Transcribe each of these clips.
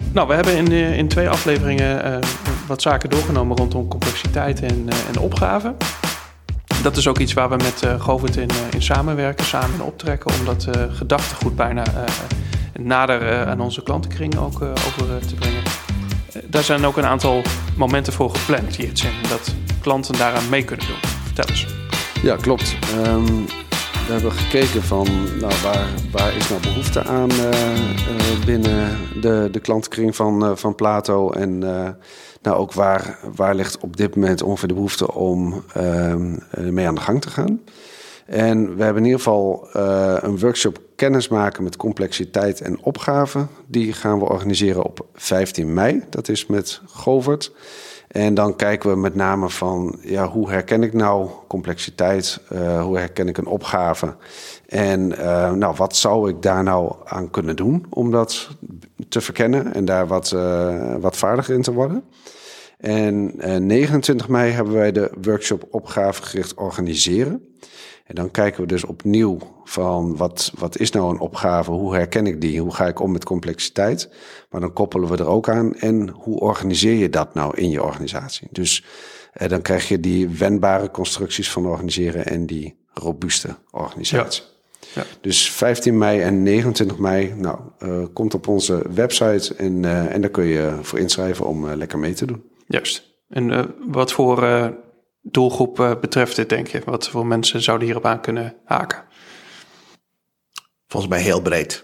Nou, we hebben in 2 afleveringen wat zaken doorgenomen rondom complexiteit en opgave. Dat is ook iets waar we met Govert in samenwerken, samen in optrekken, om dat gedachtegoed bijna nader aan onze klantenkring ook over te brengen. Daar zijn ook een aantal momenten voor gepland, Jitsin, dat klanten daaraan mee kunnen doen. Vertel eens. Ja, klopt. We hebben gekeken van waar is nou behoefte aan binnen de klantenkring van Plato. En ook waar ligt op dit moment ongeveer de behoefte om mee aan de gang te gaan. En we hebben in ieder geval een workshop kennismaken met complexiteit en opgave. Die gaan we organiseren op 15 mei. Dat is met Govert. En dan kijken we met name van hoe herken ik nou complexiteit? Hoe herken ik een opgave? En wat zou ik daar nou aan kunnen doen om dat te verkennen en daar wat vaardiger in te worden? En 29 mei hebben wij de workshop opgavegericht organiseren. En dan kijken we dus opnieuw van wat is nou een opgave? Hoe herken ik die? Hoe ga ik om met complexiteit? Maar dan koppelen we er ook aan. En hoe organiseer je dat nou in je organisatie? Dus dan krijg je die wendbare constructies van organiseren en die robuuste organisatie. Ja. Dus 15 mei en 29 mei komt op onze website en daar kun je voor inschrijven om lekker mee te doen. Juist. En wat voor doelgroep betreft dit, denk je? Wat voor mensen zouden hierop aan kunnen haken? Volgens mij heel breed.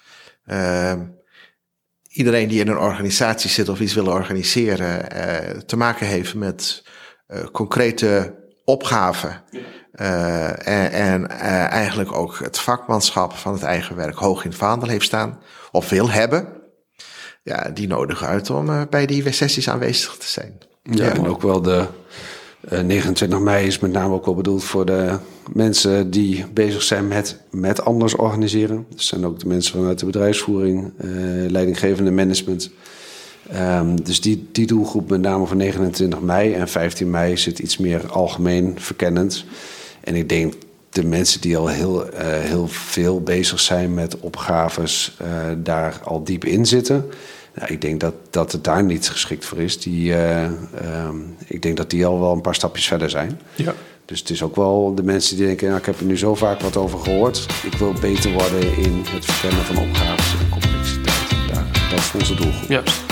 Iedereen die in een organisatie zit of iets wil organiseren, te maken heeft met concrete opgaven. En eigenlijk ook het vakmanschap van het eigen werk hoog in het vaandel heeft staan of wil hebben. Ja, die nodigen uit om bij die sessies aanwezig te zijn. Ja, en ook wel de 29 mei is met name ook wel bedoeld voor de mensen die bezig zijn met anders organiseren. Dat zijn ook de mensen vanuit de bedrijfsvoering, leidinggevende management. Dus die doelgroep met name voor 29 mei en 15 mei zit iets meer algemeen verkennend. En ik denk de mensen die al heel veel bezig zijn met opgaves, daar al diep in zitten. Nou, ik denk dat het daar niet geschikt voor is. Ik denk dat die al wel een paar stapjes verder zijn. Ja. Dus het is ook wel de mensen die denken, ik heb er nu zo vaak wat over gehoord. Ik wil beter worden in het verkennen van opgaves en complexiteit. Dat is onze doelgroep. Juist.